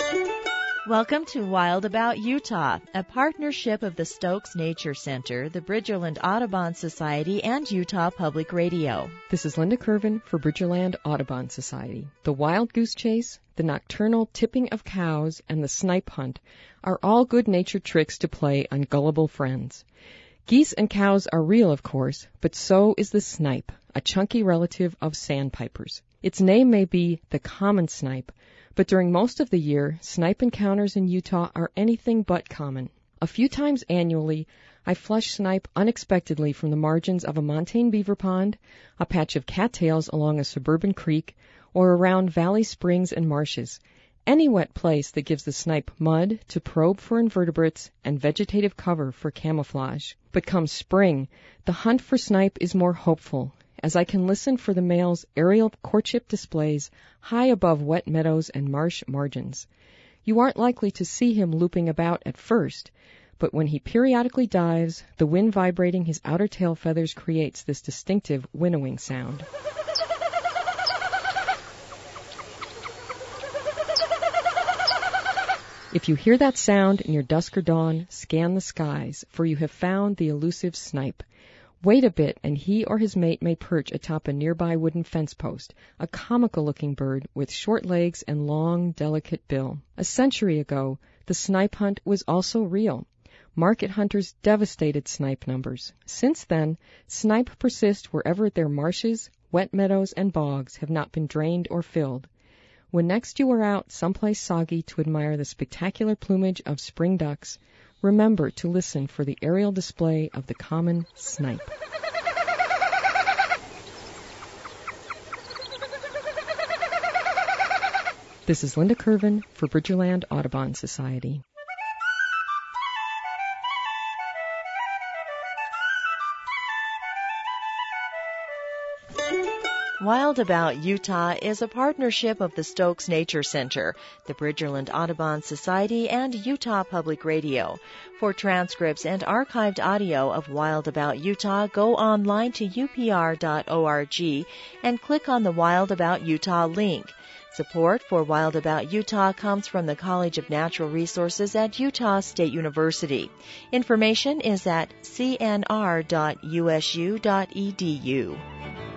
Welcome to Wild About Utah, a partnership of the Stokes Nature Center, the Bridgerland Audubon Society, and Utah Public Radio. This is Linda Curvin for Bridgerland Audubon Society. The wild goose chase, the nocturnal tipping of cows, and the snipe hunt are all good-natured tricks to play on gullible friends. Geese and cows are real, of course, but so is the snipe, a chunky relative of sandpipers. Its name may be the common snipe, but during most of the year, snipe encounters in Utah are anything but common. A few times annually, I flush snipe unexpectedly from the margins of a montane beaver pond, a patch of cattails along a suburban creek, or around valley springs and marshes. Any wet place that gives the snipe mud to probe for invertebrates and vegetative cover for camouflage. But come spring, the hunt for snipe is more hopeful, as I can listen for the male's aerial courtship displays high above wet meadows and marsh margins. You aren't likely to see him looping about at first, but when he periodically dives, the wind vibrating his outer tail feathers creates this distinctive winnowing sound. If you hear that sound in your dusk or dawn, scan the skies, for you have found the elusive snipe. Wait a bit, and he or his mate may perch atop a nearby wooden fence post, a comical-looking bird with short legs and long, delicate bill. A century ago, the snipe hunt was also real. Market hunters devastated snipe numbers. Since then, snipe persist wherever their marshes, wet meadows, and bogs have not been drained or filled. When next you are out someplace soggy to admire the spectacular plumage of spring ducks, remember to listen for the aerial display of the common snipe. This is Linda Curvin for Bridgerland Audubon Society. Wild About Utah is a partnership of the Stokes Nature Center, the Bridgerland Audubon Society, and Utah Public Radio. For transcripts and archived audio of Wild About Utah, go online to upr.org and click on the Wild About Utah link. Support for Wild About Utah comes from the College of Natural Resources at Utah State University. Information is at cnr.usu.edu.